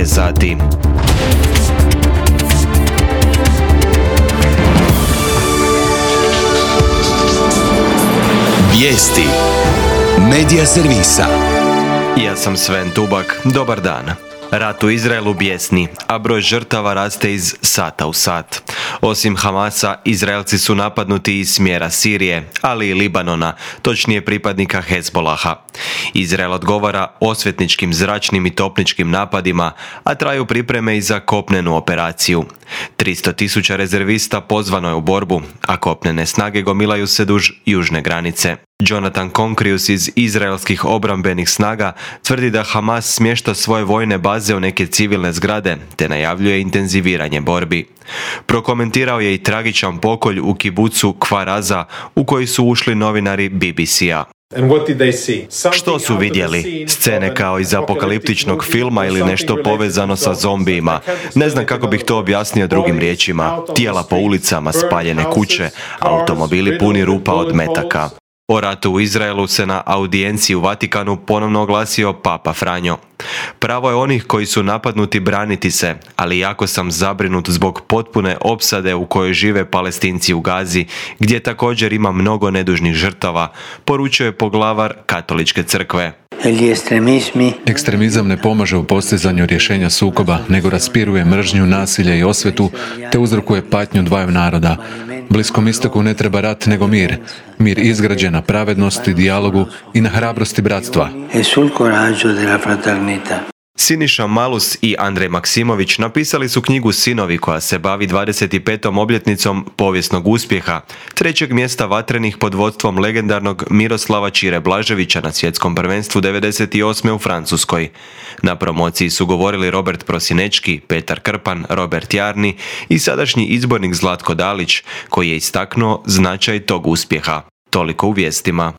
sati. Vijesti Medija servisa. Ja sam Sven Tubak, dobar dan. Rat u Izraelu bijesni, a broj žrtava raste iz sata u sat. Osim Hamasa, Izraelci su napadnuti iz smjera Sirije, ali i Libanona, točnije pripadnika Hezbolaha. Izrael odgovara osvetničkim zračnim i topničkim napadima, a traju pripreme i za kopnenu operaciju. 300.000 rezervista pozvano je u borbu, a kopnene snage gomilaju se duž južne granice. Jonathan Konkrius iz izraelskih obrambenih snaga tvrdi da Hamas smješta svoje vojne baze u neke civilne zgrade, te najavljuje intenziviranje borbi. Prokomentirao je i tragičan pokolj u kibucu Kfar Aza u koji su ušli novinari BBC-a. Što su vidjeli? Scene kao iz apokaliptičnog filma ili nešto povezano sa zombijima. Ne znam kako bih to objasnio drugim riječima. Tijela po ulicama, spaljene kuće, automobili puni rupa od metaka. O ratu u Izraelu se na audijenciji u Vatikanu ponovno oglasio Papa Franjo. Pravo je onih koji su napadnuti braniti se, ali jako sam zabrinut zbog potpune opsade u kojoj žive Palestinci u Gazi, gdje također ima mnogo nedužnih žrtava, poručuje poglavar Katoličke crkve. Ekstremizam ne pomaže u postizanju rješenja sukoba, nego raspiruje mržnju, nasilje i osvetu, te uzrokuje patnju dvaju naroda. Bliskom istoku ne treba rat, nego mir. Mir izgrađen na pravednosti, dijalogu i na hrabrosti bratstva. Siniša Malus i Andrej Maksimović napisali su knjigu Sinovi koja se bavi 25. obljetnicom povijesnog uspjeha, trećeg mjesta vatrenih pod vodstvom legendarnog Miroslava Čire Blaževića na svjetskom prvenstvu 98. u Francuskoj. Na promociji su govorili Robert Prosinečki, Petar Krpan, Robert Jarni i sadašnji izbornik Zlatko Dalić, koji je istaknuo značaj tog uspjeha. Toliko u vijestima.